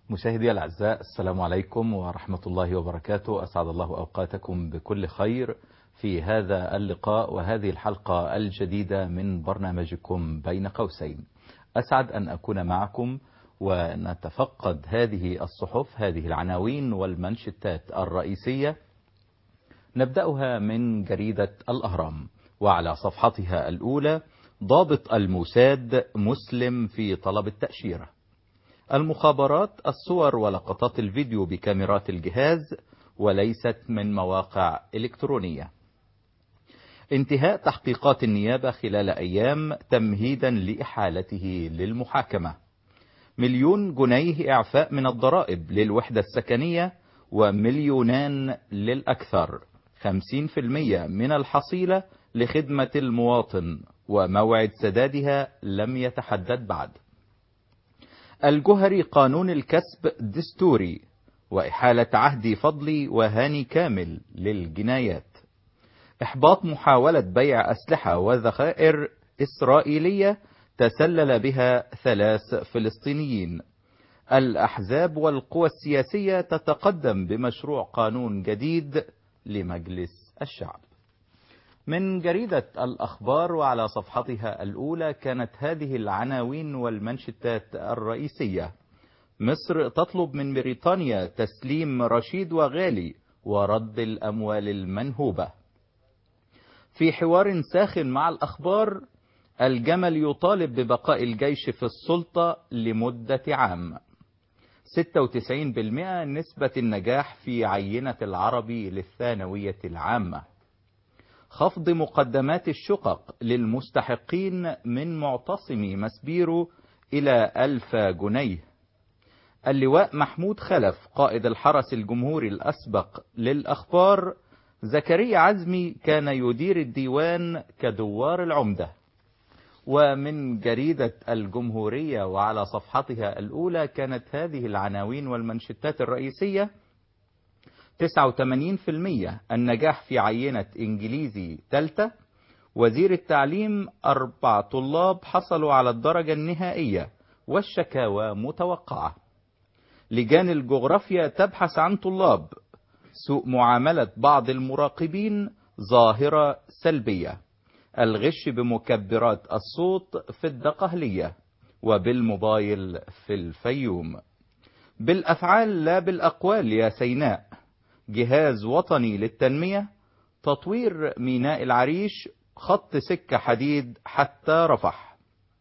مشاهدي الأعزاء، السلام عليكم ورحمة الله وبركاته. أسعد الله أوقاتكم بكل خير في هذا اللقاء وهذه الحلقة الجديدة من برنامجكم بين قوسين. أسعد أن أكون معكم ونتفقد هذه الصحف، هذه العناوين والمنشطات الرئيسية. نبدأها من جريدة الأهرام، وعلى صفحتها الأولى: ضابط الموساد مسلم في طلب التأشيرة. المخابرات الصور ولقطات الفيديو بكاميرات الجهاز وليست من مواقع إلكترونية. انتهاء تحقيقات النيابة خلال أيام تمهيدا لإحالته للمحاكمة. 1,000,000 جنيه إعفاء من الضرائب للوحدة السكنية و2,000,000 للأكثر، 50% من الحصيلة لخدمة المواطن، وموعد سدادها لم يتحدد بعد. الجهري: قانون الكسب دستوري، وإحالة عهدي فضلي وهاني كامل للجنايات. إحباط محاولة بيع أسلحة وذخائر إسرائيلية تسلل بها 3 فلسطينيين. الأحزاب والقوى السياسية تتقدم بمشروع قانون جديد لمجلس الشعب. من جريدة الأخبار وعلى صفحتها الأولى كانت هذه العناوين والمنشطات الرئيسية: مصر تطلب من بريطانيا تسليم رشيد وغالي ورد الأموال المنهوبة. في حوار ساخن مع الأخبار: الجمل يطالب ببقاء الجيش في السلطة لمدة عام. 96% نسبة النجاح في عينة العربي للثانوية العامة. خفض مقدمات الشقق للمستحقين من معتصمي مسبيرو إلى 1,000 جنيه. اللواء محمود خلف قائد الحرس الجمهوري الأسبق للأخبار: زكريا عزمي كان يدير الديوان كدوار العمدة. ومن جريدة الجمهورية وعلى صفحتها الأولى كانت هذه العناوين والمنشطات الرئيسية: 89% النجاح في عينة إنجليزي ثالثة. وزير التعليم: 4 طلاب حصلوا على الدرجة النهائية والشكاوى متوقعة. لجان الجغرافيا تبحث عن طلاب. سوء معاملة بعض المراقبين ظاهرة سلبية. الغش بمكبرات الصوت في الدقهلية وبالموبايل في الفيوم. بالأفعال لا بالأقوال يا سيناء. جهاز وطني للتنمية. تطوير ميناء العريش، خط سكة حديد حتى رفح.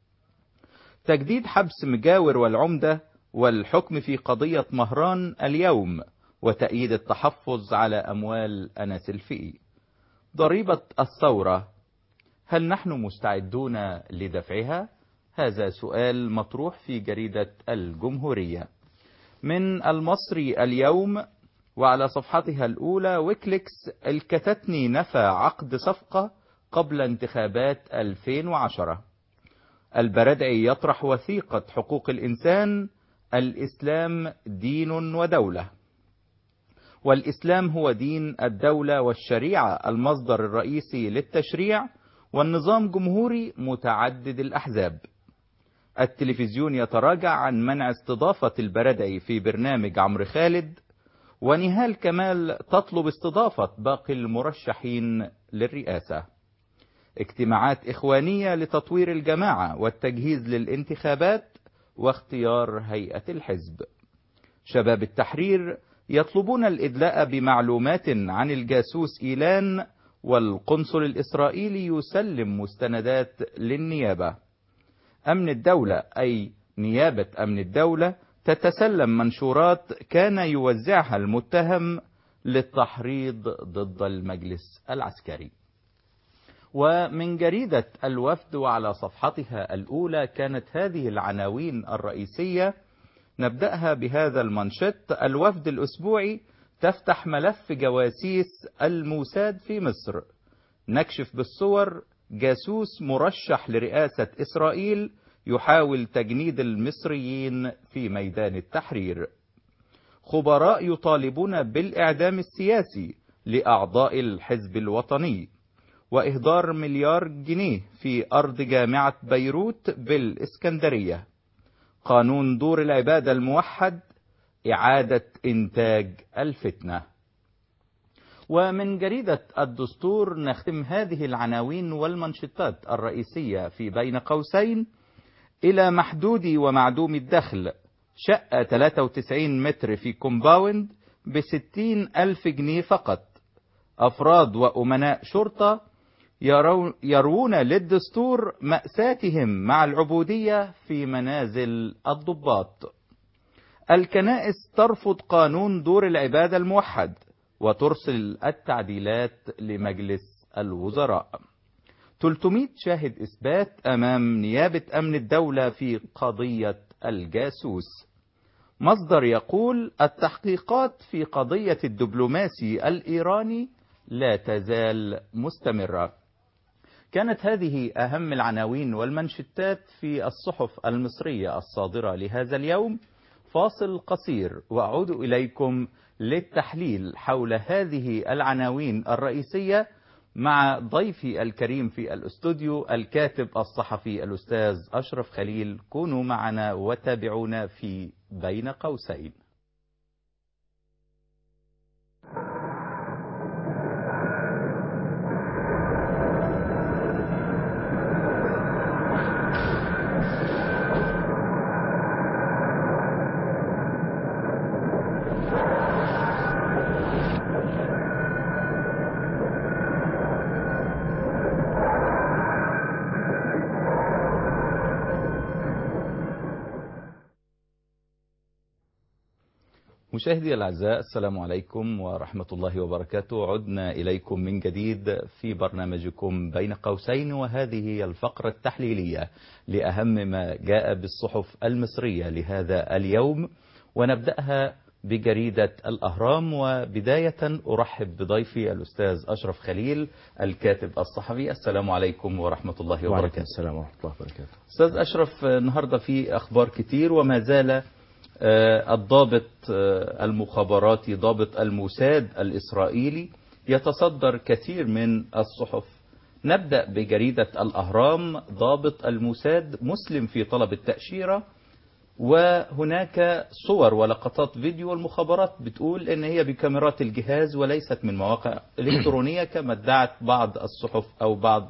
تجديد حبس مجاور والعمدة والحكم في قضية مهران اليوم، وتأييد التحفظ على أموال أنس الفقي. ضريبة الثورة: هل نحن مستعدون لدفعها؟ هذا سؤال مطروح في جريدة الجمهورية. من المصري اليوم وعلى صفحتها الأولى: ويكليكس الكتتني نفى عقد صفقة قبل انتخابات 2010. البرادعي يطرح وثيقة حقوق الإنسان: الإسلام دين ودولة، والإسلام هو دين الدولة، والشريعة المصدر الرئيسي للتشريع، والنظام جمهوري متعدد الأحزاب. التلفزيون يتراجع عن منع استضافة البرادعي في برنامج عمرو خالد. ونهال كمال تطلب استضافة باقي المرشحين للرئاسة. اجتماعات إخوانية لتطوير الجماعة والتجهيز للانتخابات واختيار هيئة الحزب. شباب التحرير يطلبون الإدلاء بمعلومات عن الجاسوس إيلان، والقنصل الإسرائيلي يسلم مستندات للنيابة. أمن الدولة، أي نيابة أمن الدولة، تتسلم منشورات كان يوزعها المتهم للتحريض ضد المجلس العسكري. ومن جريدة الوفد وعلى صفحتها الأولى كانت هذه العناوين الرئيسية. نبدأها بهذا المنشط: الوفد الأسبوعي تفتح ملف جواسيس الموساد في مصر. نكشف بالصور: جاسوس مرشح لرئاسة إسرائيل يحاول تجنيد المصريين في ميدان التحرير. خبراء يطالبون بالإعدام السياسي لأعضاء الحزب الوطني. وإهدار 1,000,000,000 جنيه في أرض جامعة بيروت بالإسكندرية. قانون دور العبادة الموحد إعادة إنتاج الفتنة. ومن جريدة الدستور نختم هذه العناوين والمنشطات الرئيسية في بين قوسين: إلى محدود ومعدوم الدخل، شقة 93 متر في كومباوند ب60,000 جنيه فقط. أفراد وأمناء شرطة يروون للدستور مأساتهم مع العبودية في منازل الضباط. الكنائس ترفض قانون دور العبادة الموحد وترسل التعديلات لمجلس الوزراء. 300 شاهد إثبات أمام نيابة أمن الدولة في قضية الجاسوس. مصدر يقول: التحقيقات في قضية الدبلوماسي الإيراني لا تزال مستمرة. كانت هذه أهم العناوين والمنشطات في الصحف المصرية الصادرة لهذا اليوم. فاصل قصير وأعود إليكم للتحليل حول هذه العناوين الرئيسية مع ضيفي الكريم في الاستوديو الكاتب الصحفي الأستاذ أشرف خليل. كونوا معنا وتابعونا في بين قوسين. مشاهدي الأعزاء، السلام عليكم ورحمة الله وبركاته. عدنا إليكم من جديد في برنامجكم بين قوسين، وهذه هي الفقرة التحليلية لأهم ما جاء بالصحف المصرية لهذا اليوم، ونبدأها بجريدة الأهرام. وبداية أرحب بضيفي الأستاذ أشرف خليل الكاتب الصحفي. السلام عليكم ورحمة الله وبركاته. وعليكم السلام ورحمة الله وبركاته. أستاذ أشرف، النهاردة في أخبار كتير، وما زال الضابط المخابراتي ضابط الموساد الإسرائيلي يتصدر كثير من الصحف. نبدأ بجريدة الأهرام. ضابط الموساد مسلم في طلب التأشيرة، وهناك صور ولقطات فيديو. المخابرات بتقول ان هي بكاميرات الجهاز وليست من مواقع إلكترونية كما ادعت بعض الصحف او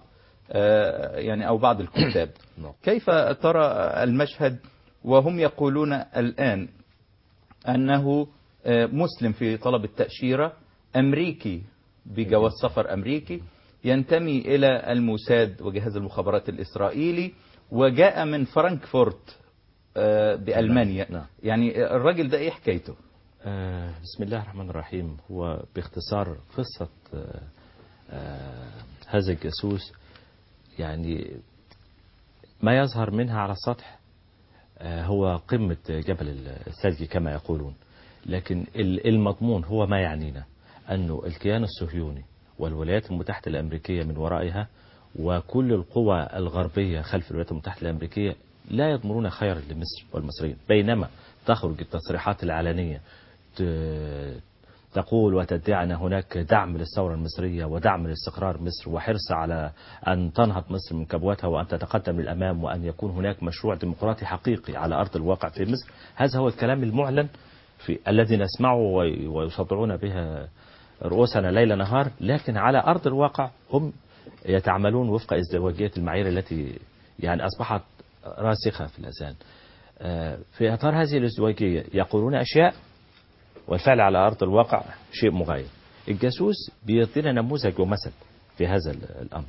بعض الكتاب. كيف ترى المشهد وهم يقولون الآن أنه مسلم في طلب التأشيرة، أمريكي بجواز سفر أمريكي، ينتمي إلى الموساد وجهاز المخابرات الإسرائيلي، وجاء من فرانكفورت بألمانيا. نعم. يعني الراجل ده إيه حكايته؟ بسم الله الرحمن الرحيم. هو باختصار قصة هذا الجاسوس، يعني ما يظهر منها على السطح هو قمة جبل الثلج كما يقولون، لكن المضمون هو ما يعنينا، أنه الكيان الصهيوني والولايات المتحدة الأمريكية من ورائها وكل القوى الغربية خلف الولايات المتحدة الأمريكية لا يضمرون خير لمصر والمصريين، بينما تخرج التصريحات العلنية تقول وتدعي أن هناك دعم للثورة المصرية ودعم لاستقرار مصر وحرص على أن تنهض مصر من كبوتها وأن تتقدم للأمام وأن يكون هناك مشروع ديمقراطي حقيقي على أرض الواقع في مصر. هذا هو الكلام المعلن الذي نسمعه ويصدعون به رؤوسنا ليل نهار، لكن على أرض الواقع هم يتعاملون وفق ازدواجية المعايير التي يعني أصبحت راسخة في الأذهان. في إطار هذه الازدواجية يقولون أشياء والفعل على أرض الواقع شيء مغاير. الجاسوس بيعطينا نموذج ومثل في هذا الأمر.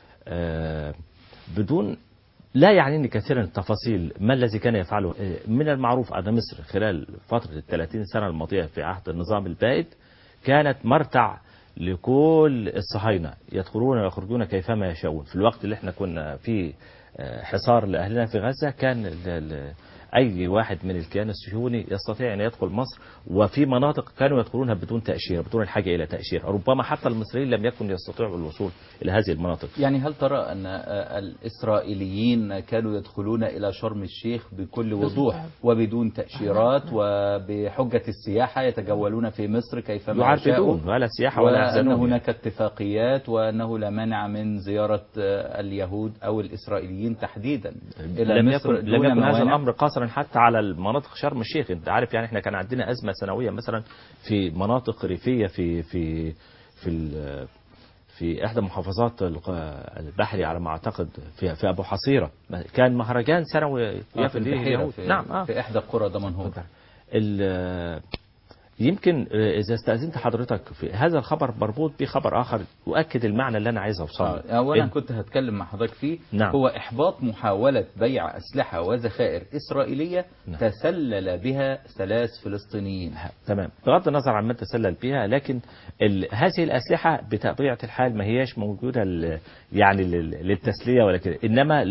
بدون لا يعنيني كثيرا التفاصيل ما الذي كان يفعله. من المعروف أن مصر خلال فترة 30 سنة الماضية في عهد النظام البائد كانت مرتع لكل الصهاينة، يدخلون ويخرجون كيفما يشاءون. في الوقت اللي احنا كنا فيه حصار لأهلنا في غزة، كان أي واحد من الكيان الصهيوني يستطيع أن يدخل مصر، وفي مناطق كانوا يدخلونها بدون تأشيرة، بدون الحاجة إلى تأشيرة. ربما حتى المصريين لم يكن يستطيعوا الوصول إلى هذه المناطق. يعني هل ترى أن الإسرائيليين كانوا يدخلون إلى شرم الشيخ بكل وضوح وبدون تأشيرات وبحجة السياحة يتجولون في مصر كيفما يشاءون، ولا سياحة ولا وأن هناك اتفاقيات وأنه لا مانع من زيارة اليهود أو الإسرائيليين تحديدا إلى مصر؟ لم يكن هذا الأمر قاصرا مثلا حتى على المناطق شرم الشيخ. انت عارف يعني احنا كان عندنا ازمه سنويه مثلا في مناطق ريفيه في احدى محافظات البحري على ما اعتقد في ابو حصيره، كان مهرجان سنوي في البحيرة نعم في احدى قرى دمنهور. يمكن إذا استأذنت حضرتك في هذا الخبر مربوط بخبر آخر يؤكد المعنى اللي أنا عايز أوصله. أولا كنت هتكلم مع حضرتك فيه. نعم. هو إحباط محاولة بيع أسلحة وذخائر إسرائيلية نعم. تسلل بها 3 فلسطينيين. تمام. بغض النظر عن من تسلل بها، لكن هذه الأسلحة بطبيعة الحال ما هياش موجودة يعني للتسلية ولا كده، إنما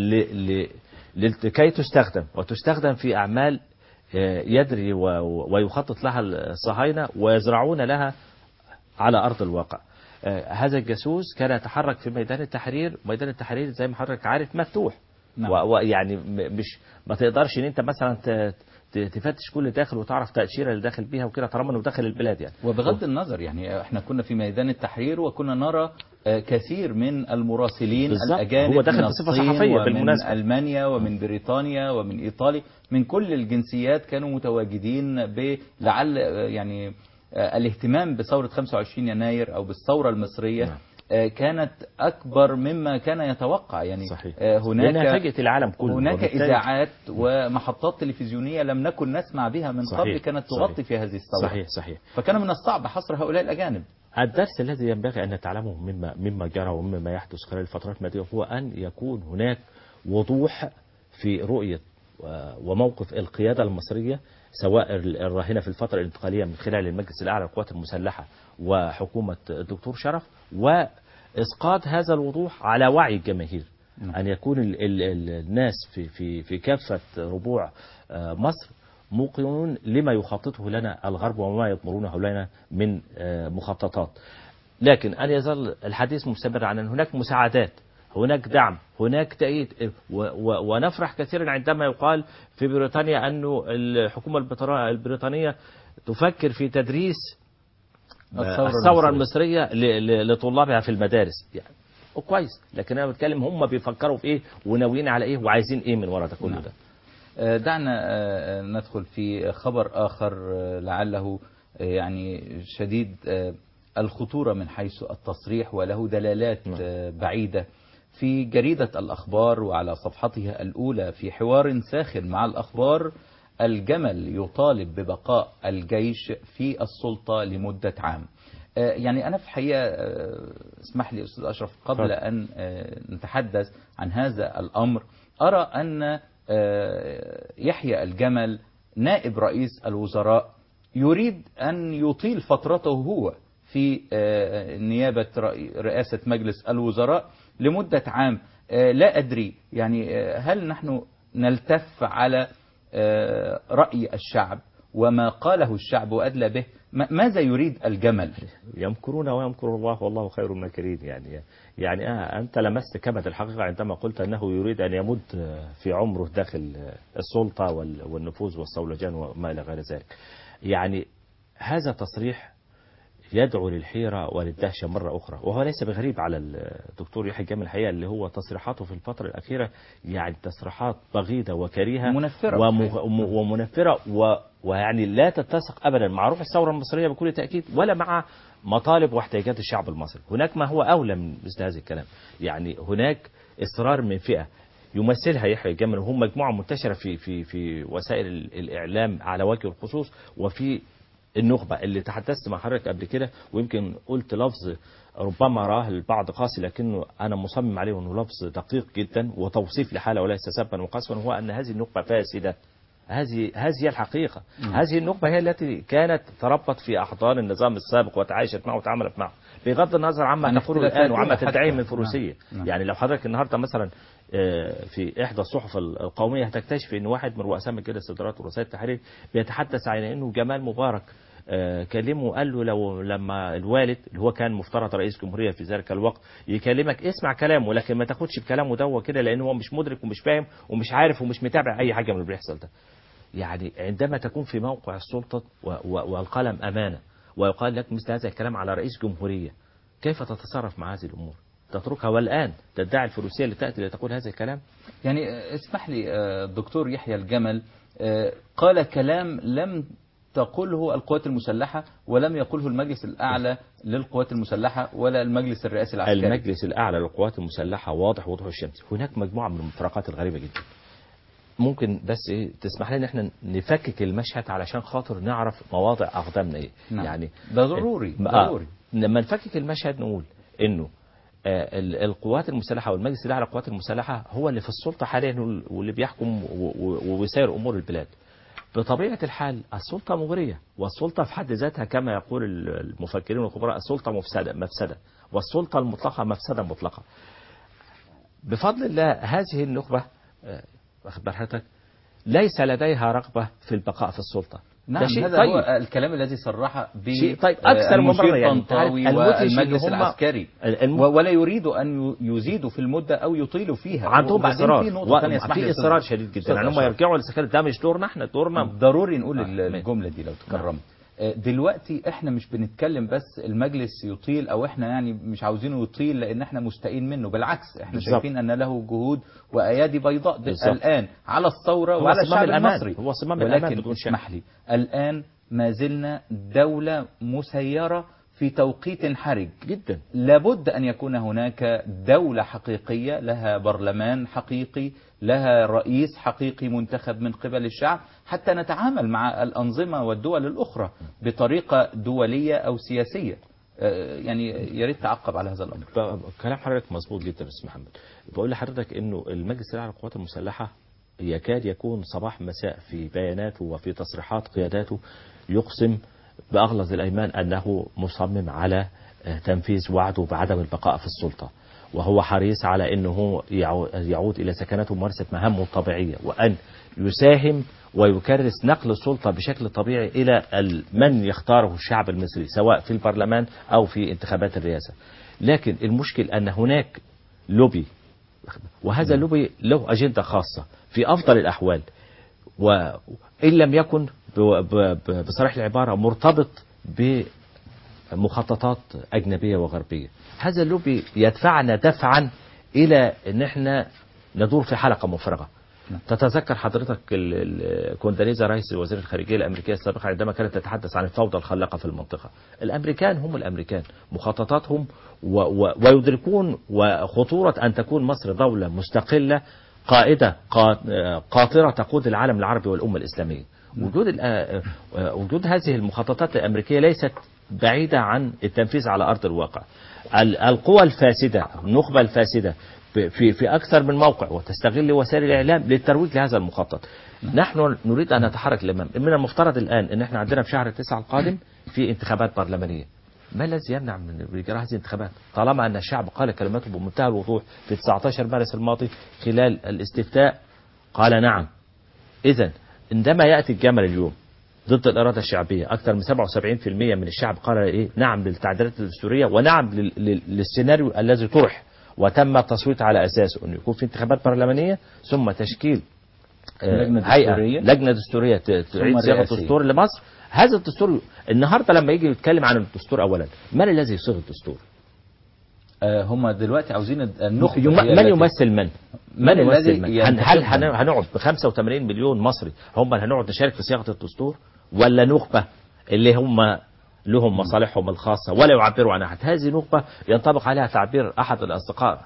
لكي تستخدم في أعمال يدري ويخطط لها الصهاينة ويزرعون لها على أرض الواقع. هذا الجاسوس كان يتحرك في ميدان التحرير. ميدان التحرير زي ما حضرتك عارف مفتوح. نعم. ويعني مش ما تقدرش ان انت مثلا تفتش كل داخل وتعرف تأشيرة اللي داخل بيها وكده طالما انه داخل البلاد يعني. وبغض النظر يعني احنا كنا في ميدان التحرير وكنا نرى كثير من المراسلين الأجانب هو داخل من بصفة الصين صحفية ومن بالمناسبة. ألمانيا ومن بريطانيا ومن إيطاليا، من كل الجنسيات كانوا متواجدين لعل يعني الاهتمام بثورة 25 يناير أو بالثورة المصرية. نعم. كانت أكبر مما كان يتوقع يعني. صحيح. هناك فاجأت العالم كله. هناك إذاعات ومحطات تلفزيونية لم نكن نسمع بها من قبل كانت تغطي في هذه الثورة. صحيح. فكان من الصعب حصر هؤلاء الأجانب. الدرس الذي ينبغي أن نتعلمه مما جرى ومما يحدث خلال الفترات الماضية هو أن يكون هناك وضوح في رؤية وموقف القيادة المصرية، سواء الراهنة في الفترة الانتقالية من خلال المجلس الأعلى للقوات المسلحة وحكومة الدكتور شرف، وإسقاط هذا الوضوح على وعي الجماهير. أن يكون الناس في كافة ربوع مصر موقنون لما يخططه لنا الغرب وما يضمرونه لنا من مخططات. لكن أن يظل الحديث مستمر عن أن هناك مساعدات، هناك دعم، هناك تأييد، ونفرح كثيرا عندما يقال في بريطانيا أن الحكومة البريطانية تفكر في تدريس الثورة المصرية لطلابها في المدارس يعني. وكويس، لكن أنا بتكلم هم بيفكروا في إيه وناويين على إيه وعايزين إيه من وراء ده كله ده. دعنا ندخل في خبر آخر لعله يعني شديد الخطورة من حيث التصريح وله دلالات بعيدة. في جريدة الأخبار وعلى صفحتها الأولى في حوار ساخن مع الأخبار: الجمل يطالب ببقاء الجيش في السلطة لمدة عام. يعني أنا في الحقيقة اسمح لي أستاذ أشرف قبل أن نتحدث عن هذا الأمر، أرى أن يحيى الجمل نائب رئيس الوزراء يريد أن يطيل فترته هو في نيابة رئاسة مجلس الوزراء لمدة عام. لا أدري يعني هل نحن نلتف على رأي الشعب وما قاله الشعب وأدلى به؟ ماذا يريد الجمل؟ يمكرون ويمكر الله والله خير الماكرين. يعني أنت لمست كبد الحقيقة عندما قلت أنه يريد أن يمد في عمره داخل السلطة والنفوذ والصولجان وما إلى غير ذلك. يعني هذا تصريح يدعو للحيرة وللدهشة مرة أخرى، وهو ليس بغريب على الدكتور يحيى الجمل الحقيقة، اللي هو تصريحاته في الفترة الأخيرة يعني تصريحات بغيضة وكريهة ومنفرة ويعني لا تتسق أبدا مع روح الثورة المصرية بكل تأكيد ولا مع مطالب واحتياجات الشعب المصري. هناك ما هو أولى من مثل هذا الكلام. يعني هناك إصرار من فئة يمثلها يحيى الجمل، وهم مجموعة منتشرة في وسائل الإعلام على وجه الخصوص، وفي النخبة اللي تحدثت مع حضرتك قبل كده، ويمكن قلت لفظ ربما راه البعض قاسي لكنه أنا مصمم عليه أنه لفظ دقيق جدا وتوصيف لحالة وليس سبا وقسوا، هو أن هذه النخبة فاسدة. هذه هي الحقيقة. هذه النخبة هي التي كانت تربط في أحضان النظام السابق وتعايشت معه وتعاملت معه بغض النظر عما تقوله الآن وعما تدعيه من فروسية. يعني لو حضرتك النهاردة مثلا في إحدى الصحف القومية هتكتشف أن واحد من رؤساء مجلس الإدارات ورؤساء التحرير بيتحدث عن أنه جمال مبارك كلمه وقال له لما الوالد اللي هو كان مفترض رئيس جمهورية في ذلك الوقت يكلمك اسمع كلامه، لكن ما تاخدش بكلامه ده كده لأنه هو مش مدرك ومش فاهم ومش عارف ومش متابع أي حاجة من اللي بيحصل ده. يعني عندما تكون في موقع السلطة والقلم أمانة ويقال لك مثل هذا الكلام على رئيس جمهورية، كيف تتصرف مع هذه الأمور؟ تتركها والآن تدعي الفروسية لتأتي لتقول هذا الكلام. يعني اسمح لي الدكتور يحيى الجمل قال كلام لم تقوله القوات المسلحة ولم يقوله المجلس الأعلى للقوات المسلحة ولا المجلس الرئاسي العسكري. المجلس الأعلى للقوات المسلحة واضح وضوح الشمس. هناك مجموعة من المفارقات الغريبة جدا. ممكن بس تسمح لنا احنا نفكك المشهد علشان خاطر نعرف مواضع أقدامنا ايه. نعم. يعني ده ضروري ضروري. لما نفكك المشهد نقول انه القوات المسلحة والمجلس الأعلى للقوات المسلحة هو اللي في السلطة حاليا واللي بيحكم ويسير أمور البلاد. بطبيعة الحال السلطة مغرية، والسلطة في حد ذاتها كما يقول المفكرين والخبراء السلطة مفسدة، والسلطة المطلقة مفسدة مطلقة. بفضل الله هذه النخبة واخد بال حضرتك ليس لديها رغبة في البقاء في السلطة. نعم هذا طيب. هو الكلام الذي صرح به طيب أكثر من مرة يعني طنطاوي والمجلس العسكري ولا يريد أن يزيدوا في المدة أو يطيلوا فيها. عندهم إصرار في إصرار شديد جدا يعني هم يرجعوا للسكن. ده مش دورنا احنا، دورنا ضروري نقول الجملة دي لو تكرمت. دلوقتي احنا مش بنتكلم بس المجلس يطيل او احنا يعني مش عاوزينه يطيل لان احنا مستائين منه، بالعكس احنا بالزبط. شايفين ان له جهود وايادي بيضاء الان على الثوره وعلى الشعب المصري. هو صمام ولكن اسمح لي الان ما زلنا دولة مسيرة في توقيت حرج جدا. لابد أن يكون هناك دولة حقيقية لها برلمان حقيقي، لها رئيس حقيقي منتخب من قبل الشعب حتى نتعامل مع الأنظمة والدول الأخرى بطريقة دولية أو سياسية. يعني يا ريت تعقب على هذا الأمر. كلام حضرتك مظبوط جدا أستاذ محمد. بقول لحضرتك إنه المجلس الأعلى للقوات المسلحة يكاد يكون صباح مساء في بياناته وفي تصريحات قياداته يقسم بأغلظ الأيمان أنه مصمم على تنفيذ وعده بعدم البقاء في السلطة، وهو حريص على أنه يعود إلى سكناته وممارسة مهامه الطبيعية، وأن يساهم ويكرس نقل السلطة بشكل طبيعي إلى من يختاره الشعب المصري سواء في البرلمان أو في انتخابات الرئاسة. لكن المشكل أن هناك لوبي، وهذا اللوبي له أجندة خاصة في أفضل الأحوال، وإن لم يكن بصريح العبارة مرتبط بمخططات أجنبية وغربية. هذا اللوبي يدفعنا دفعا إلى أن احنا ندور في حلقة مفرغة. تتذكر حضرتك كونداليزا رايس وزير الخارجية الأمريكية السابقة عندما كانت تتحدث عن الفوضى الخلاقة في المنطقة. الأمريكان هم الأمريكان، مخططاتهم ويدركون وخطورة أن تكون مصر دولة مستقلة قائدة قاطرة تقود العالم العربي والأمة الإسلامية. وجود هذه المخططات الأمريكية ليست بعيدة عن التنفيذ على أرض الواقع. القوى الفاسدة، النخبة الفاسدة في أكثر من موقع وتستغل وسائل الإعلام للترويج لهذا المخطط. نحن نريد أن نتحرك للأمام. من المفترض الآن أن احنا عندنا في شهر 9 القادم في انتخابات برلمانية. ما الذي يمنع من إجراء هذه الانتخابات طالما أن الشعب قال كلماته بمنتهى الوضوح في 19 مارس الماضي خلال الاستفتاء قال نعم. إذن عندما يأتي الجمل اليوم ضد الإرادة الشعبية أكثر من 77% من الشعب قال إيه نعم للتعديلات الدستورية ونعم للسيناريو الذي طرح وتم التصويت على أساسه أنه يكون في انتخابات برلمانية ثم تشكيل لجنة دستورية تعيد صياغة الدستور لمصر. هذا الدستور النهاردة لما يجي يتكلم عن الدستور أولا من الذي يصيغ الدستور؟ هم دلوقتي عاوزين النخبة من يمثل من يمثل من؟ هل هنقعد ب 85 مليون مصري هم اللي هنقعد نشارك في صياغة الدستور، ولا نخبة اللي هم لهم مصالحهم الخاصة ولا يعبروا عن أحد؟ هذه نخبة ينطبق عليها تعبير أحد الأصدقاء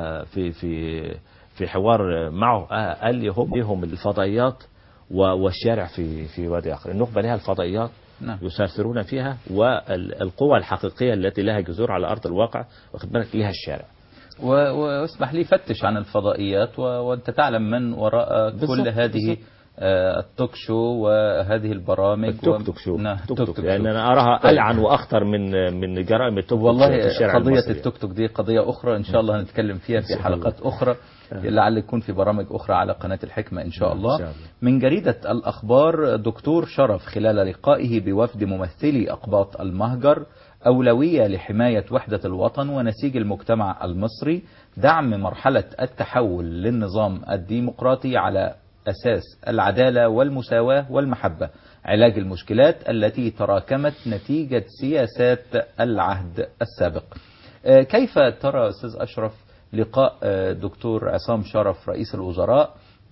في حوار معه قال لي هم الفضائيات والشارع في وادي آخر. النخبة لها الفضائيات يسافرون فيها، والقوى الحقيقية التي لها جذور على أرض الواقع واخد بالك لها الشارع. واسمح لي فتش عن الفضائيات وأنت تعلم من وراء كل هذه التوك شو وهذه البرامج. التوك شو يعني أنا أراها ألعن وأخطر من جرائم التوك والله في الشارع قضية المصري. التوك توك دي قضية أخرى إن شاء الله هنتكلم فيها في حلقات أخرى، لعل يكون في برامج أخرى على قناة الحكمة إن شاء الله. من جريدة الأخبار دكتور شرف خلال لقائه بوفد ممثلي أقباط المهجر أولوية لحماية وحدة الوطن ونسيج المجتمع المصري، دعم مرحلة التحول للنظام الديمقراطي على أساس العدالة والمساواة والمحبة، علاج المشكلات التي تراكمت نتيجة سياسات العهد السابق. كيف ترى أستاذ أشرف لقاء دكتور عصام شرف رئيس الوزراء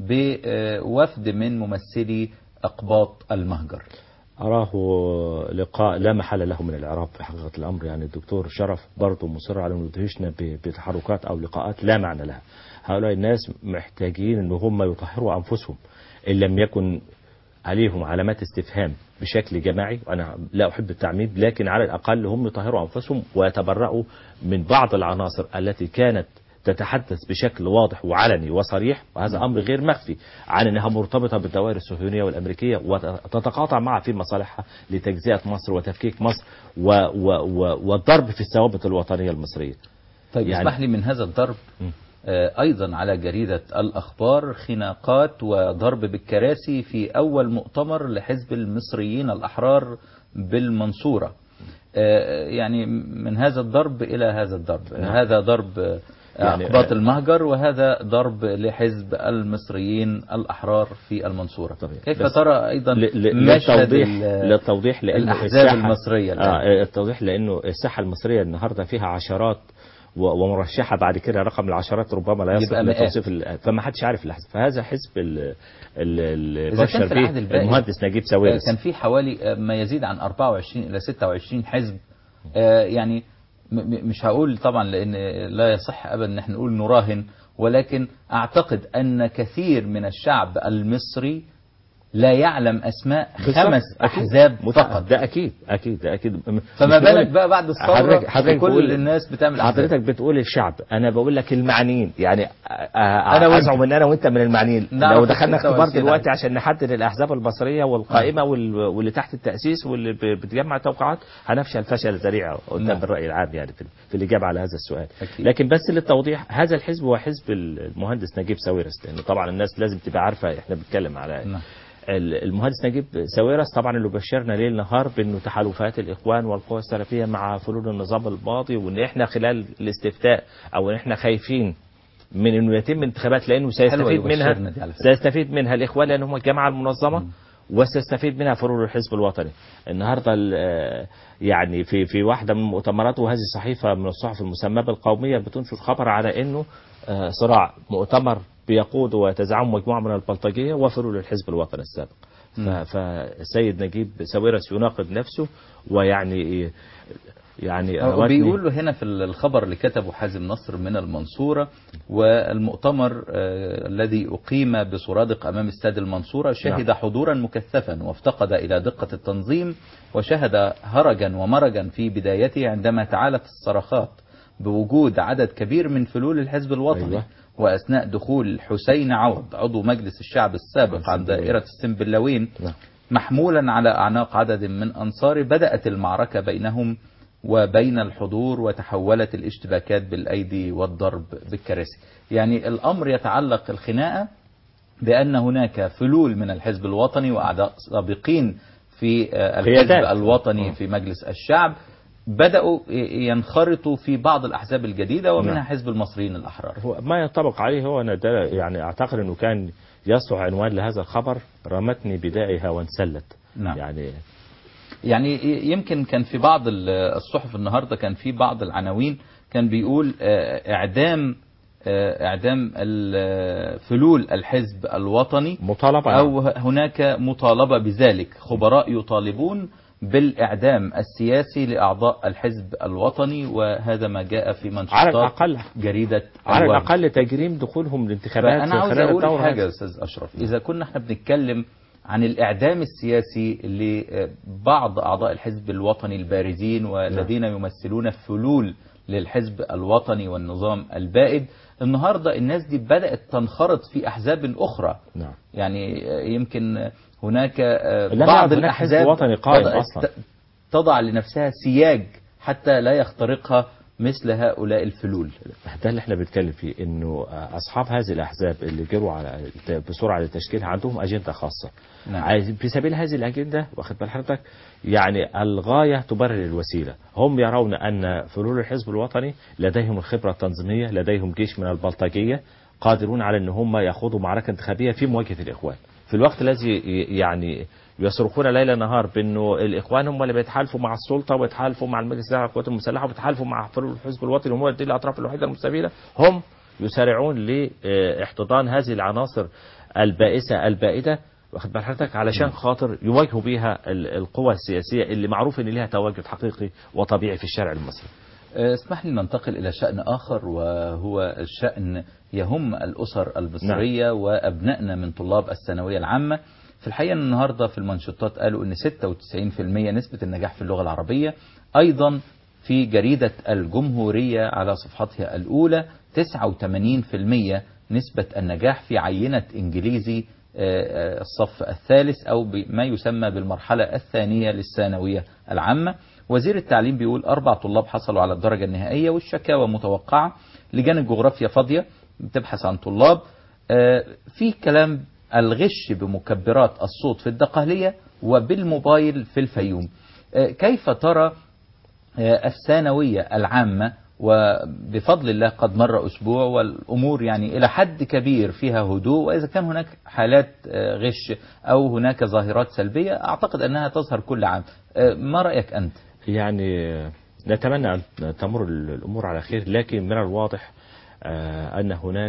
بوفد من ممثلي أقباط المهجر؟ أراه لقاء لا محل له من الإعراب في حقيقة الأمر. يعني الدكتور شرف برضه مصر على أن يدهشنا بتحركات أو لقاءات لا معنى لها. هؤلاء الناس محتاجين أن هم يطهروا أنفسهم إن لم يكن عليهم علامات استفهام بشكل جماعي. وأنا لا أحب التعميم، لكن على الأقل هم يطهروا أنفسهم ويتبرؤوا من بعض العناصر التي كانت تتحدث بشكل واضح وعلني وصريح، وهذا أمر غير مخفي، عن أنها مرتبطة بالدوائر الصهيونية والأمريكية وتتقاطع معها في مصالحها لتجزئة مصر وتفكيك مصر والضرب في الثوابت الوطنية المصرية. طيب يعني اسمح لي من هذا الضرب أيضا على جريدة الأخبار خناقات وضرب بالكراسي في أول مؤتمر لحزب المصريين الأحرار بالمنصورة. يعني من هذا الضرب إلى هذا الضرب. هذا ضرب يعني أقباط المهجر وهذا ضرب لحزب المصريين الأحرار في المنصورة. طبيعي. كيف ترى أيضا للتوضيح لأن الأحزاب المصرية التوضيح لأنه الساحة المصرية النهاردة فيها عشرات ومرشحة بعد كده رقم العشرات ربما لا يصل لتوصيف فما حدش عارف الأحزاب. فهذا حزب البشر به المهندس نجيب ساويرس كان في حوالي ما يزيد عن 24 إلى 26 حزب. يعني مش هقول طبعا لأن لا يصح أبدا ان احنا نقول نراهن، ولكن أعتقد أن كثير من الشعب المصري لا يعلم أسماء 5 أحزاب فقط. ده أكيد ده أكيد. فما بالك بقى بعد الثورة كل الناس بتعمل أحزاب. حضرتك بتقول الشعب، أنا بقول لك المعنيين. يعني أنا أزعم إن أنا وأنت من المعنيين. لو دخلنا اختبار دلوقتي عشان نحدد الأحزاب المصرية والقائمة واللي تحت التأسيس واللي بتجمع توقعات هنفشل فشل ذريع قدام الرأي العام يعني في الإجابة على هذا السؤال. أكيد. لكن بس للتوضيح، هذا الحزب هو حزب المهندس نجيب ساويرس، لأن طبعا الناس لازم تبقى عارفة إحنا بنتكلم على المهندس نجيب ساويرس. طبعا اللي بشرنا ليل نهار بانه تحالفات الاخوان والقوى السلفيه مع فلول النظام الماضي، وان احنا خلال الاستفتاء او ان احنا خايفين من انه يتم انتخابات لانه سيستفيد منها الاخوان لان هم الجماعه المنظمه وسيستفيد منها فلول الحزب الوطني. النهارده يعني في واحده من المؤتمرات، وهذه صحيفه من الصحف المسماه بالقوميه بتنشر خبر على انه صراع مؤتمر بيقود ويتزعم مجموعة من البلطجية وفلول الحزب الوطني السابق. فالسيد نجيب ساويرس يناقض نفسه، ويعني بيقول له هنا في الخبر اللي كتبه حازم نصر من المنصورة: والمؤتمر الذي أقيم بسرادق أمام استاد المنصورة شهد حضورا مكثفا وافتقد إلى دقة التنظيم، وشهد هرجا ومرجا في بدايته عندما تعالت الصرخات بوجود عدد كبير من فلول الحزب الوطني. وأثناء دخول حسين عوض عضو مجلس الشعب السابق عن دائرة السنبلاوين محمولا على أعناق عدد من أنصاره، بدأت المعركة بينهم وبين الحضور وتحولت الاشتباكات بالأيدي والضرب بالكراسي. يعني الأمر يتعلق الخناقة بأن هناك فلول من الحزب الوطني وأعضاء سابقين في الحزب الوطني في مجلس الشعب بدأوا ينخرطوا في بعض الأحزاب الجديدة ومنها حزب المصريين الأحرار. هو ما ينطبق عليه هو أنا ده يعني أعتقد أنه كان يصلح عنوان لهذا الخبر: رمتني بدائها وانسلت. يعني يمكن كان في بعض الصحف النهاردة كان في بعض العناوين كان بيقول إعدام فلول الحزب الوطني مطالبة، أو هناك مطالبة بذلك. خبراء يطالبون بالإعدام السياسي لأعضاء الحزب الوطني، وهذا ما جاء في منشطات جريدة على الأقل تجريم دخولهم الانتخابات. أنا عاوز أقول حاجة يا أستاذ أشرف، إذا كنا احنا بنتكلم عن الإعدام السياسي لبعض أعضاء الحزب الوطني البارزين والذين يمثلون فلول للحزب الوطني والنظام البائد، النهاردة الناس دي بدأت تنخرط في أحزاب أخرى. يعني يمكن هناك بعض الأحزاب وطني قائم أصلا تضع لنفسها سياج حتى لا يخترقها مثل هؤلاء الفلول. ده اللي احنا بنتكلم فيه، انه اصحاب هذه الاحزاب اللي جروا بسرعه لتشكيلها عندهم اجنده خاصه. في سبيل هذه الاجنده، واخد بال حضرتك، يعني الغايه تبرر الوسيله. هم يرون ان فلول الحزب الوطني لديهم الخبره التنظيميه، لديهم جيش من البلطجيه قادرون على ان هم يخوضوا معركه انتخابيه في مواجهه الاخوان. في الوقت الذي يعني يصرخون ليل نهار بأنه الإخوان هم اللي بيتحالفوا مع السلطة ويتحالفوا مع المجلس الأعلى للقوات المسلحة ويتحالفوا مع الحزب الوطني وهم دي الأطراف الوحيدة المستفيدة، هم يسارعون لاحتضان هذه العناصر البائسة البائدة، واخد بال حضرتك، علشان خاطر يواجهوا بيها القوى السياسية اللي معروف ان لها تواجد حقيقي وطبيعي في الشارع المصري. اسمح لي ننتقل إلى شأن آخر، وهو الشأن يهم الأسر المصرية وأبنائنا من طلاب الثانوية العامة. في الحقيقة النهاردة في المنشطات قالوا أن 96% نسبة النجاح في اللغة العربية. أيضا في جريدة الجمهورية على صفحتها الأولى 89% نسبة النجاح في عينة إنجليزي الصف الثالث أو ما يسمى بالمرحلة الثانية للثانوية العامة. وزير التعليم بيقول 4 طلاب حصلوا على الدرجة النهائية والشكاوى متوقعة. لجان الجغرافيا فاضية بتبحث عن طلاب. في كلام الغش بمكبرات الصوت في الدقهلية وبالموبايل في الفيوم. كيف ترى الثانوية العامة؟ وبفضل الله قد مر أسبوع والأمور يعني إلى حد كبير فيها هدوء، وإذا كان هناك حالات غش أو هناك ظاهرات سلبية أعتقد أنها تظهر كل عام. ما رأيك أنت؟ يعني نتمنى أن تمر الأمور على خير، لكن من الواضح أن هناك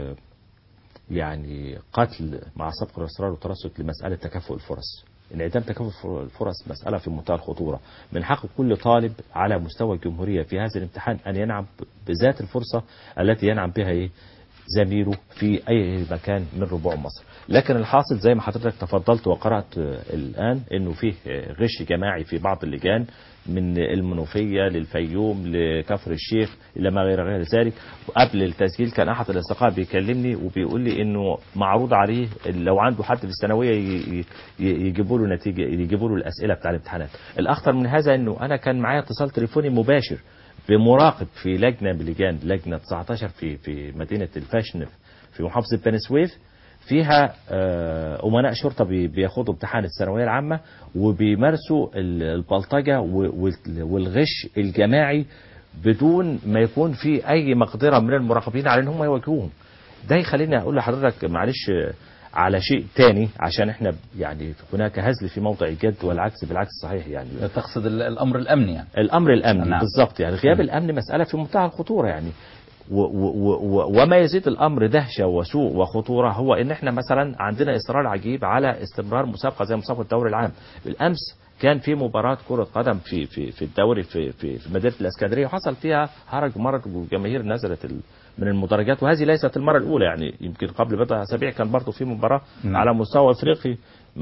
يعني قتل مع سبق الإصرار والترصد لمسألة تكافؤ الفرص. انعدام تكافؤ الفرص مسألة في منتهى الخطورة. من حق كل طالب على مستوى الجمهورية في هذا الامتحان أن ينعم بذات الفرصة التي ينعم بها زميله في أي مكان من ربوع مصر. لكن الحاصل زي ما حضرتك تفضلت وقرأت الآن أنه فيه غش جماعي في بعض اللجان من المنوفية للفيوم لكفر الشيخ إلى ما غير ذلك. وقبل التسجيل كان أحد الأصدقاء بيكلمني وبيقول لي أنه معروض عليه لو عنده حد في الثانوية يجيبوا له نتيجة، يجيبوا له الأسئلة بتاع الامتحانات. الأخطر من هذا أنه أنا كان معايا اتصال تليفوني مباشر بمراقب في لجنة من لجان لجنة 19 في مدينة الفاشن في محافظة بني سويف، فيها أمناء شرطة بياخدوا امتحان الثانوية العامة وبيمارسوا البلطجة والغش الجماعي بدون ما يكون في أي مقدرة من المراقبين على أنهم يواجهوهم. ده يخليني أقول لحضرتك معلش على شيء تاني، عشان احنا يعني هناك هزل في موضع الجد والعكس بالعكس صحيح. يعني تقصد الأمر الأمني؟ يعني الأمر الأمني نعم. بالضبط. يعني غياب الأمن مسألة في منتهى الخطورة يعني. وما يزيد الأمر دهشة وسوء وخطورة هو إن احنا مثلا عندنا إصرار عجيب على استمرار مسابقة زي مسابقة الدوري العام. بالأمس كان في مباراة كرة قدم في الدوري في مدينة الإسكندرية، وحصل فيها هرج ومرج والجماهير نزلت من المدرجات، وهذه ليست المرة الأولى. يعني يمكن قبل بضع أسابيع كان برضه في مباراة على مستوى أفريقي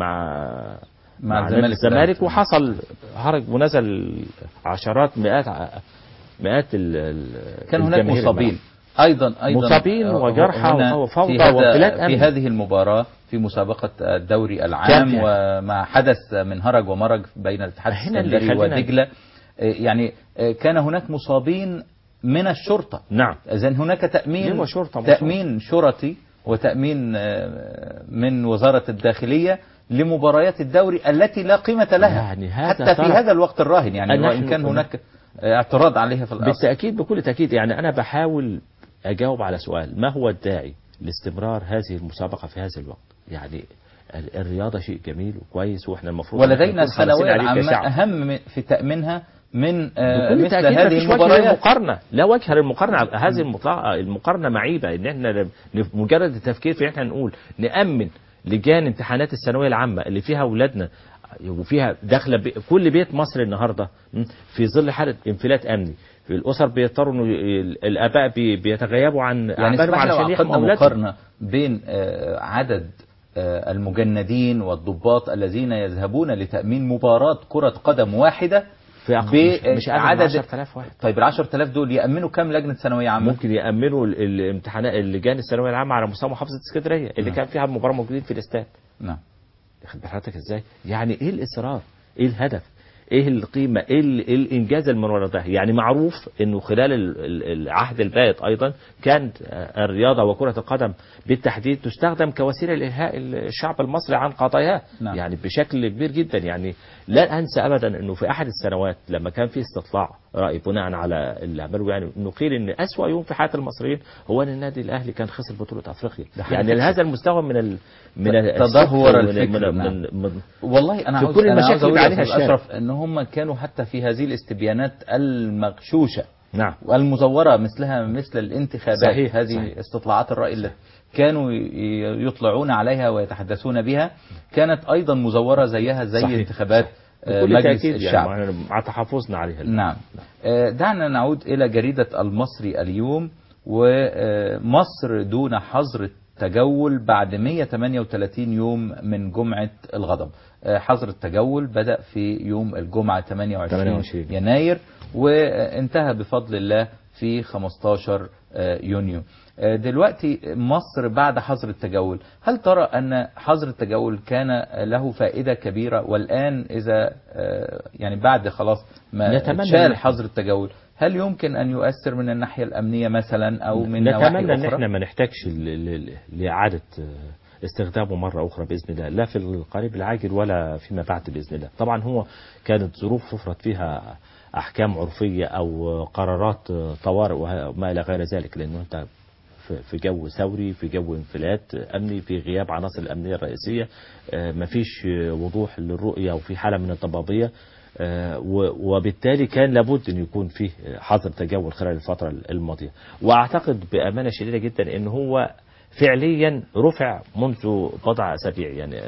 مع الزمالك وحصل هرج ونزل عشرات مئات كان هناك مصابين أيضا مصابين وجرحى وفوضى وانفلات في هذه المباراة في مسابقة الدوري العام، وما حدث من هرج ومرج بين الاتحاد السكندري ودجلة. يعني كان هناك مصابين من الشرطة. نعم. إذن هناك تأمين شرطي وتأمين من وزارة الداخلية لمباريات الدوري التي لا قيمة لها يعني حتى في هذا الوقت الراهن. يعني وإن كان هناك اعتراض عليها في الأصل. بالتأكيد بكل تأكيد. يعني أنا بحاول أجاوب على سؤال: ما هو الداعي لاستمرار هذه المسابقة في هذا الوقت؟ يعني الرياضة شيء جميل وكويس، وإحنا المفروض ولدينا الثانوية العامة أهم في تأمينها من مثل هذه المباريات. المقارنة لا وجه للمقارنة. هذه المقارنة معيبة. إن إحنا مجرد التفكير في إحنا نقول نأمن لجان امتحانات الثانوية العامة اللي فيها أولادنا وفيها داخله كل بيت مصر النهارده في ظل حاله انفلات امني. في الاسر بيضطروا انه الاباء بيتغيبوا عن اعمالهم علشان يحموا اولادهم. مقارنه بين عدد المجندين والضباط الذين يذهبون لتامين مباراه كره قدم واحده مش عدد 10,000 واحد. طيب ال10,000 دول يأمنوا كم لجنة ثانوية عامة؟ ممكن يأمنوا الامتحانات اللجان الثانوية العامة على مستوى محافظة اسكندرية اللي كان فيها المباراة موجودين في الاستاد. نعم. خد بحضرتك ازاي؟ يعني ايه الإصرار؟ ايه الهدف؟ ايه القيمة؟ ايه الانجاز من وراء ده؟ يعني معروف انه خلال العهد البائد ايضا كانت الرياضة وكرة القدم بالتحديد تستخدم كوسيلة لإلهاء الشعب المصري عن قضاياه. يعني بشكل كبير جدا. يعني لا انسى ابدا انه في احد السنوات لما كان في استطلاع رأي بناء على اللي عملوا، يعني انه قيل ان أسوأ يوم في حياة المصريين هو ان النادي الاهلي كان خسر بطولة افريقيا، يعني لهذا المستوى من تدهور الفكر. من والله انا في عاوز كل المشاكل اللي عليها الشارع. اشرف ان هم كانوا حتى في هذه الاستبيانات المغشوشه نعم والمزوره مثل الانتخابات، صحيح هذه صحيح. استطلاعات الراي اللي كانوا يطلعون عليها ويتحدثون بها كانت ايضا مزوره زي صحيح. انتخابات بكل مجلس تأكيد الشعب، يعني مع تحفظنا عليها. نعم. دعنا نعود إلى جريدة المصري اليوم. ومصر دون حظر التجول بعد 138 يوم من جمعة الغضب. حظر التجول بدأ في يوم الجمعة 28 يناير وانتهى بفضل الله في 15 يونيو. دلوقتي مصر بعد حظر التجول، هل ترى أن حظر التجول كان له فائدة كبيرة؟ والآن إذا يعني بعد خلاص ما شال حظر التجول، هل يمكن أن يؤثر من الناحية الأمنية مثلا أو من نواحي أخرى؟ نتمنى أن احنا ما نحتاجش لإعادة استخدامه مرة أخرى بإذن الله، لا في القريب العاجل ولا فيما بعد بإذن الله. طبعا هو كانت ظروف تفرض فيها أحكام عرفية أو قرارات طوارئ وما إلى غير ذلك، لأنه أنت في جو ثوري، في جو انفلات أمني، في غياب عناصر الأمنية الرئيسية، مفيش وضوح للرؤية وفي حالة من الضبابية، وبالتالي كان لابد أن يكون فيه حظر تجول خلال الفترة الماضية. وأعتقد بأمانة شديدة جدا أن هو فعليا رفع منذ بضع أسابيع، يعني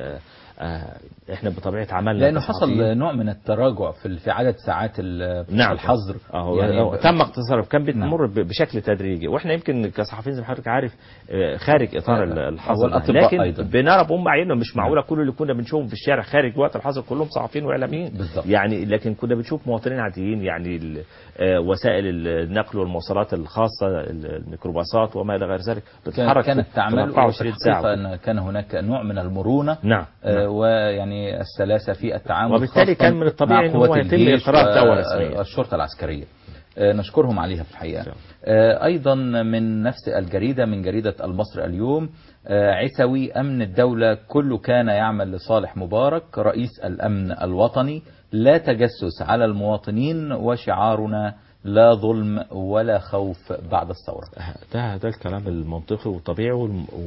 احنا بطبيعه عملنا لانه حصل نوع من التراجع في عدد ساعات نعم الحظر، يعني تم اختصاره، كان بتمر بشكل تدريجي، واحنا يمكن كصحفيين زي ما حضرتك عارف خارج اطار الحظر، لكن أيضا بنرى بأم عيننا، مش معقوله كل اللي كنا بنشوفهم في الشارع خارج وقت الحظر كلهم صحفيين واعلاميين يعني، لكن كنا بنشوف مواطنين عاديين، يعني وسائل النقل والمواصلات الخاصه الميكروباصات وما الى غير ذلك بتتحرك كانت تعمل 24 ساعه، أن كان هناك نوع من المرونه، نعم ويعني السلاسة في التعامل، وبالتالي كان من الطبيعي أن هو يتم إقرار دولة رسمية الشرطة العسكرية. نشكرهم عليها في الحقيقة. أيضا من نفس الجريدة، من جريدة المصري اليوم، عسوي أمن الدولة كله كان يعمل لصالح مبارك، رئيس الأمن الوطني، لا تجسس على المواطنين، وشعارنا لا ظلم ولا خوف بعد الثورة. ده الكلام المنطقي والطبيعي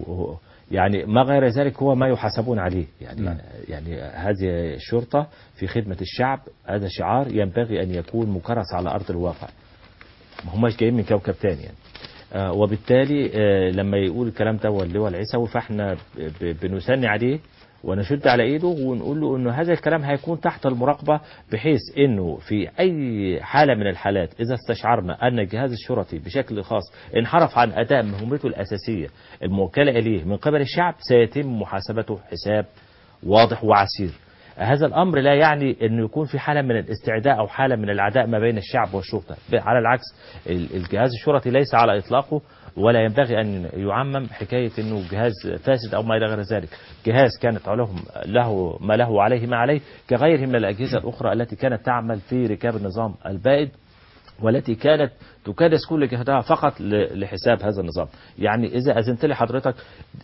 يعني ما غير ذلك هو ما يحاسبون عليه، يعني هذه الشرطة في خدمة الشعب، هذا شعار ينبغي أن يكون مكرس على أرض الواقع، ما هماش جايين من كوكب تاني يعني. وبالتالي لما يقول الكلام ده اللواء العسوي فاحنا بنثني عليه ونشد على ايده ونقول له انه هذا الكلام هيكون تحت المراقبة، بحيث انه في اي حالة من الحالات اذا استشعرنا ان الجهاز الشرطي بشكل خاص انحرف عن اداء مهمته الاساسية الموكلة اليه من قبل الشعب، سيتم محاسبته حساب واضح وعسير. هذا الأمر لا يعني أنه يكون في حالة من الاستعداء أو حالة من العداء ما بين الشعب والشرطة، على العكس الجهاز الشرطي ليس على إطلاقه، ولا ينبغي أن يعمم حكاية أنه جهاز فاسد أو ما إلى غير ذلك. جهاز كانت له ما له عليه ما عليه، كغيره من الأجهزة الأخرى التي كانت تعمل في ركاب النظام البائد، والتي كانت تكادس كل جهدها فقط لحساب هذا النظام. يعني إذا أذنت لي حضرتك،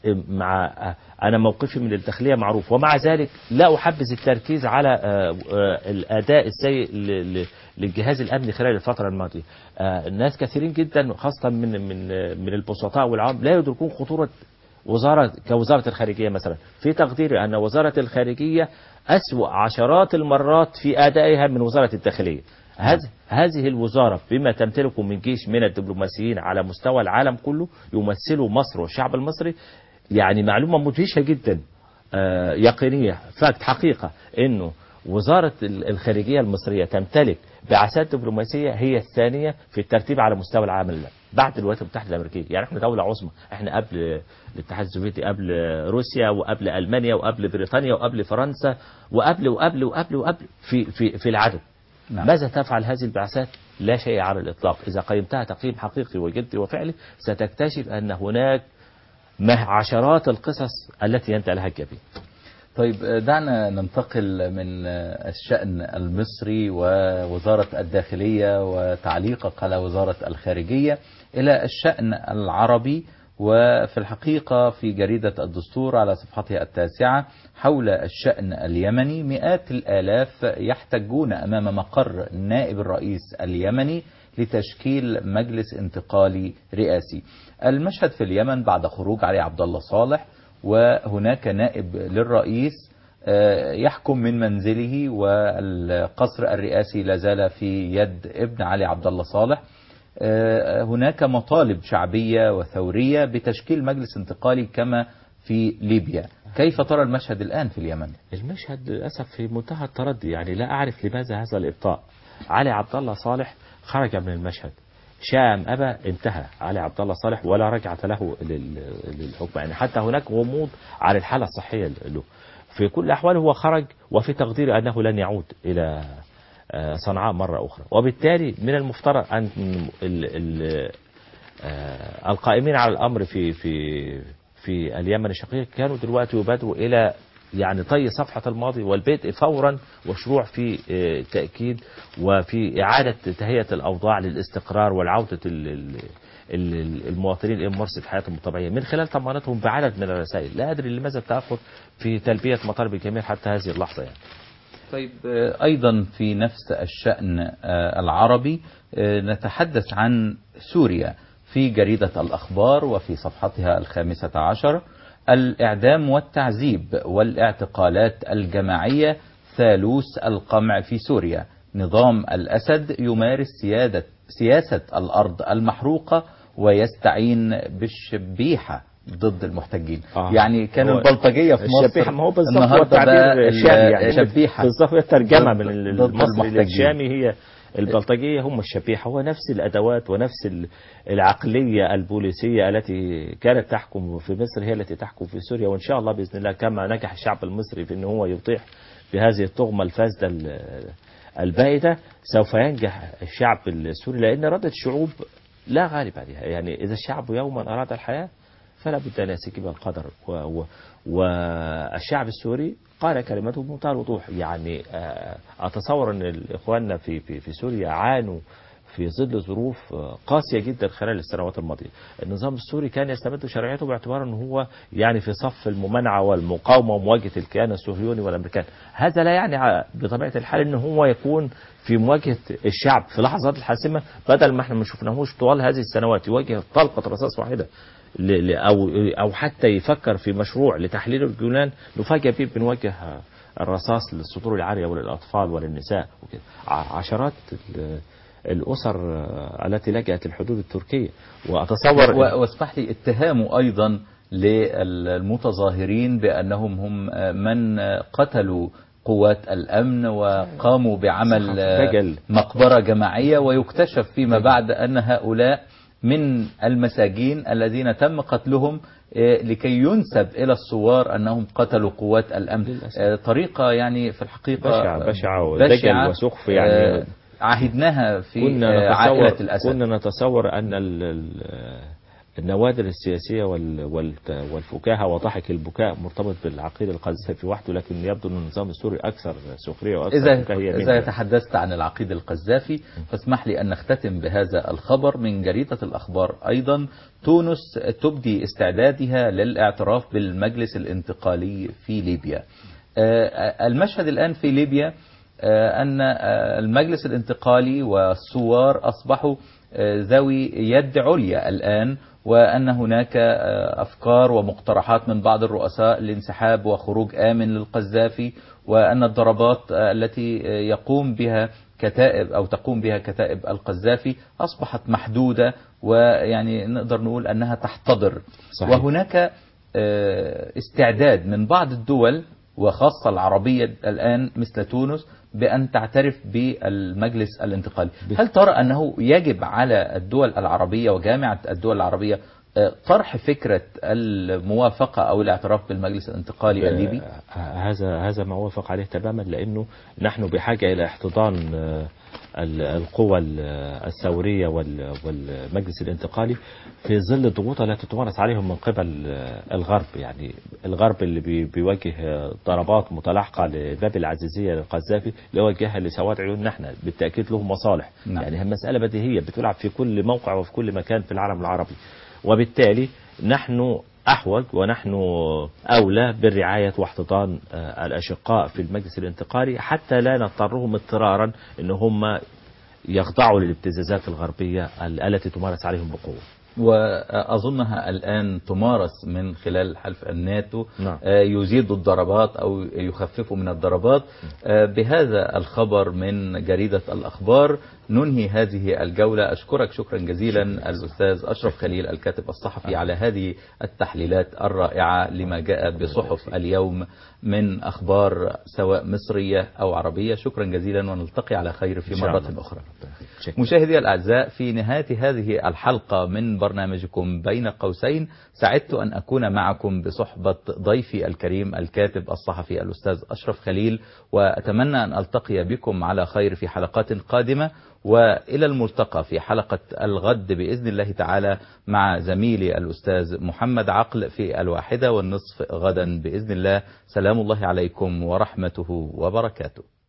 أنا موقفي من الداخلية معروف، ومع ذلك لا أحبذ التركيز على الأداء السيء للجهاز الأمني خلال الفترة الماضية. الناس كثيرين جدا خاصة من البسطاء والعام لا يدركون خطورة كوزارة الخارجية مثلا. في تقديري أن وزارة الخارجية أسوأ عشرات المرات في أدائها من وزارة الداخلية. هذه الوزارة بما تمتلكه من جيش من الدبلوماسيين على مستوى العالم كله يمثلوا مصر والشعب المصري، يعني معلومة مدهشة جدا يقينية، فاكت حقيقة انه وزارة الخارجية المصرية تمتلك بعثات دبلوماسية هي الثانية في الترتيب على مستوى العالم بعد الولايات المتحدة الأمريكية. يعني احنا دولة عظمى، احنا قبل الاتحاد السوفيتي، قبل روسيا، وقبل ألمانيا، وقبل بريطانيا، وقبل فرنسا، وقبل في العدد. نعم. ماذا تفعل هذه البعثات؟ لا شيء على الإطلاق. إذا قيمتها تقييم حقيقي وجدي وفعلي ستكتشف أن هناك عشرات القصص التي ينتهي لها الجبين. طيب دعنا ننتقل من الشأن المصري ووزارة الداخلية وتعليقك على وزارة الخارجية إلى الشأن العربي وفي الحقيقة في جريدة الدستور على صفحتها 9 حول الشأن اليمني مئات الآلاف يحتجون أمام مقر نائب الرئيس اليمني لتشكيل مجلس انتقالي رئاسي. المشهد في اليمن بعد خروج علي عبد الله صالح، وهناك نائب للرئيس يحكم من منزله، والقصر الرئاسي لا زال في يد ابن علي عبد الله صالح. هناك مطالب شعبية وثورية بتشكيل مجلس انتقالي كما في ليبيا. كيف ترى المشهد الآن في اليمن؟ المشهد للأسف في منتهى التردي، يعني لا أعرف لماذا هذا الإبطاء. علي عبد الله صالح خرج من المشهد، شاء أم أبى انتهى علي عبد الله صالح ولا رجعة له للحكم. يعني حتى هناك غموض على الحالة الصحية له. في كل الأحوال هو خرج، وفي تقدير أنه لن يعود إلى صنعاء مرة أخرى، وبالتالي من المفترض أن القائمين على الأمر في اليمن الشقيق كانوا دلوقتي يبادروا إلى يعني طي صفحة الماضي والبدء فورا وشروع في تأكيد وفي إعادة تهيئة الأوضاع للاستقرار والعودة المواطنين إلى ممارسة حياتهم الطبيعية من خلال طمأنتهم بعدد من الرسائل. لا أدري لماذا التأخر في تلبية مطالب الجميع حتى هذه اللحظة يعني. طيب، أيضا في نفس الشأن العربي نتحدث عن سوريا في جريدة الأخبار وفي صفحتها 15: الإعدام والتعذيب والاعتقالات الجماعية ثالوث القمع في سوريا. نظام الأسد يمارس سياسة الأرض المحروقة ويستعين بالشبيحة ضد المحتجين. يعني كان البلطجية في مصر، ما هو بالظبط هو التعبير الشامي، يعني شبيحة بالظبط الترجمة من المصري للشامي هي البلطجية هم الشبيحة. هو نفس الأدوات ونفس العقلية البوليسية التي كانت تحكم في مصر هي التي تحكم في سوريا، وإن شاء الله بإذن الله كما نجح الشعب المصري في أنه هو يطيح بهذه الطغمة الفاسدة البائدة سوف ينجح الشعب السوري، لأن ردة الشعوب لا غالب عليها. يعني إذا الشعب يوما أراد الحياة فلا بد أن يستجيب القدر، والشعب السوري قال كلمته بمنتهى الوضوح. يعني أتصور أن إخواننا في سوريا عانوا في ظل ظروف قاسية جدا خلال السنوات الماضية. النظام السوري كان يستمد شرعيته باعتبار أنه هو يعني في صف الممانعة والمقاومة ومواجهة الكيان الصهيوني والأمريكان. هذا لا يعني بطبيعة الحال أنه هو يكون في مواجهة الشعب في لحظات الحاسمة، بدل ما احنا ما شفناهوش طوال هذه السنوات يواجه طلقة رصاص واحدة أو حتى يفكر في مشروع لتحليل الجولان، نفاجأ به بنواجه الرصاص للسطور العارية وللأطفال وللنساء وكده. عشرات الأسر التي لجأت الحدود التركية. وأتصور واسمح لي اتهامه أيضا للمتظاهرين بأنهم هم من قتلوا قوات الأمن وقاموا بعمل مقبرة جماعية، ويكتشف فيما بعد أن هؤلاء من المساجين الذين تم قتلهم لكي ينسب إلى الثوار أنهم قتلوا قوات الأمن. طريقة يعني في الحقيقة بشعة ودجل وسخف. يعني عهدناها في عائلة الأسد. كنا نتصور أن النوادر السياسية والفكاهة وضحك البكاء مرتبط بالعقيد القذافي وحده، لكن يبدو أن النظام السوري أكثر سخرية وأكثر فكاهية. إذا تحدثت عن العقيد القذافي فاسمح لي أن نختتم بهذا الخبر من جريدة الأخبار أيضا. تونس تبدي استعدادها للاعتراف بالمجلس الانتقالي في ليبيا. المشهد الآن في ليبيا أن المجلس الانتقالي والثوار أصبحوا ذوي يد عليا الآن، وأن هناك أفكار ومقترحات من بعض الرؤساء لانسحاب وخروج آمن للقذافي، وأن الضربات التي يقوم بها كتائب القذافي أصبحت محدودة، ويعني نقدر نقول أنها تحتضر. صحيح. وهناك استعداد من بعض الدول وخاصة العربية الآن مثل تونس بأن تعترف بالمجلس الانتقالي. هل ترى أنه يجب على الدول العربية وجامعة الدول العربية طرح فكرة الموافقة أو الاعتراف بالمجلس الانتقالي الليبي؟ هذا ما وافق عليه تماما، لأنه نحن بحاجة إلى احتضان القوى الثورية والمجلس الانتقالي في ظل الضغوط التي تمارس عليهم من قبل الغرب. يعني الغرب اللي بيواجه ضربات متلاحقة لباب العزيزية للقذافي اللي وجهها لسواد عيوننا احنا، بالتأكيد له مصالح. نعم. يعني المسألة بديهية بتلعب في كل موقع وفي كل مكان في العالم العربي. وبالتالي نحن أحوج ونحن أولى بالرعاية واحتضان الأشقاء في المجلس الانتقالي حتى لا نضطرهم اضطرارا أن هم يخضعوا للابتزازات الغربية التي تمارس عليهم بقوة. وأظنها الآن تمارس من خلال حلف الناتو. نعم. يزيد الضربات أو يخفف من الضربات. بهذا الخبر من جريدة الأخبار ننهي هذه الجولة. أشكرك شكرا جزيلا الأستاذ أشرف خليل الكاتب الصحفي على هذه التحليلات الرائعة لما جاء بصحف اليوم من أخبار سواء مصرية أو عربية. شكرا جزيلا ونلتقي على خير في مرة أخرى. مشاهدي الأعزاء، في نهاية هذه الحلقة من برنامجكم بين قوسين سعدت أن أكون معكم بصحبة ضيفي الكريم الكاتب الصحفي الأستاذ أشرف خليل، وأتمنى أن ألتقي بكم على خير في حلقات قادمة، وإلى الملتقى في حلقة الغد بإذن الله تعالى مع زميلي الأستاذ محمد عقل في 1:30 غدا بإذن الله. سلام الله عليكم ورحمته وبركاته.